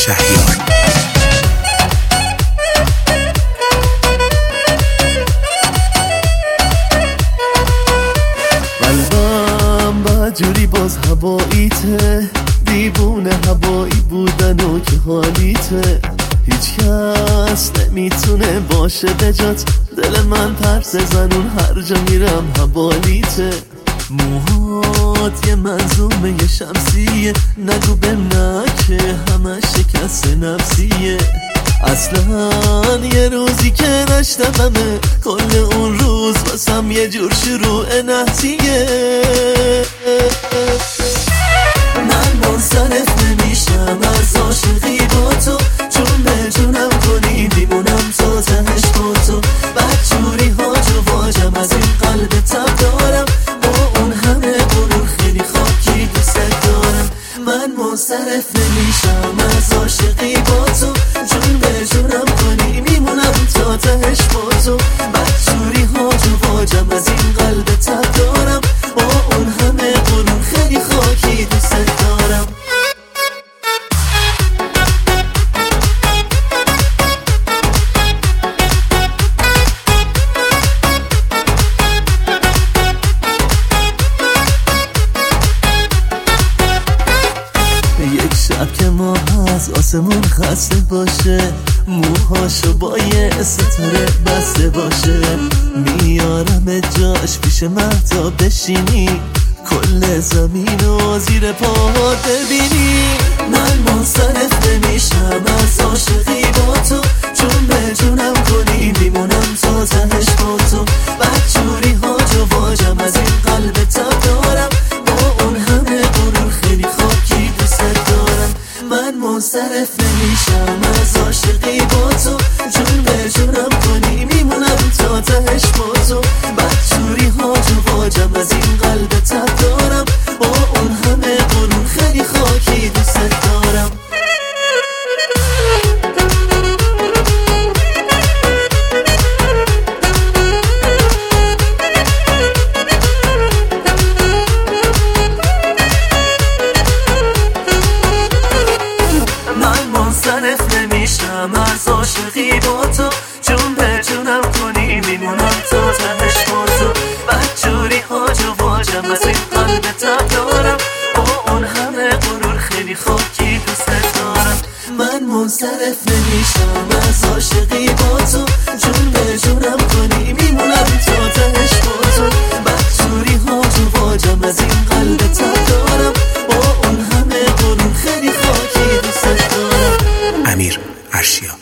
شهریار. قلبم بدجوری باز هواییته، دیوونه هوایی بودن و که حالیته، هیچ کس نمیتونه باشه بجات، دل من پرس زنون هر جا میرم حوالیته. موهات یه منظومه یه شمسیه، نگو به نه که همه شکست نفسیه، اصلا یه روزی که نشتمه کل اون روز واسم یه جور شروع نحسیه. من منصرف نمیشم از عاشقی با تو، چون به جونم کنی میمونم تا تهش با تو، بدجوری هاج و واجم از این قلب تب دارم، با اون همه غرور خیلی خاکی دوست دارم. من منصرف نمیشم از عاشقی با تو، چون به جونم کنی میمونم تا تهش با تو، بدجوری هاج و واجم از این قلب تب دارم، با اون همه غرور خیلی خاکی دوست دارم. یک شب که ماه از آسمون خسته باشه، موهاشو با یه ستاره بسته باشه، میارم جاش پیش مهتا بشینی، کل زمینو زیر پاها ببینی. من منصرف نمیشم از عاشقی با تو، چون به جونم کنی میمونم تا تهش با تو، بدجوری هاج و واجم از این قلب تب دارم، با اون همه غرور خیلی خاکی دوست دارم. من منصرف نمیشم از عاشقی با تو، چون به جونم کنی میمونم تا تهش با تو، بدجوری هاج و واجم از این قلب تب دارم، با اون همه غرور خیلی خاکی دوست دارم. منصرف نمیشم از عاشقی با تو، چون به جونم کنی میمونم تا تهش با تو، بدجوری هاج و واجم از این قلب تب دارم، با اون همه غرور خیلی خاکی دوست دارم. من منصرف نمیشم از عاشقی با تو، چون به جونم کنی میمونم تا تهش با تو، بدجوری هاج و واجم از این قلب تب دارم، با اون همه غرور خیلی خاکی دوست دارم. امیر ارشیا.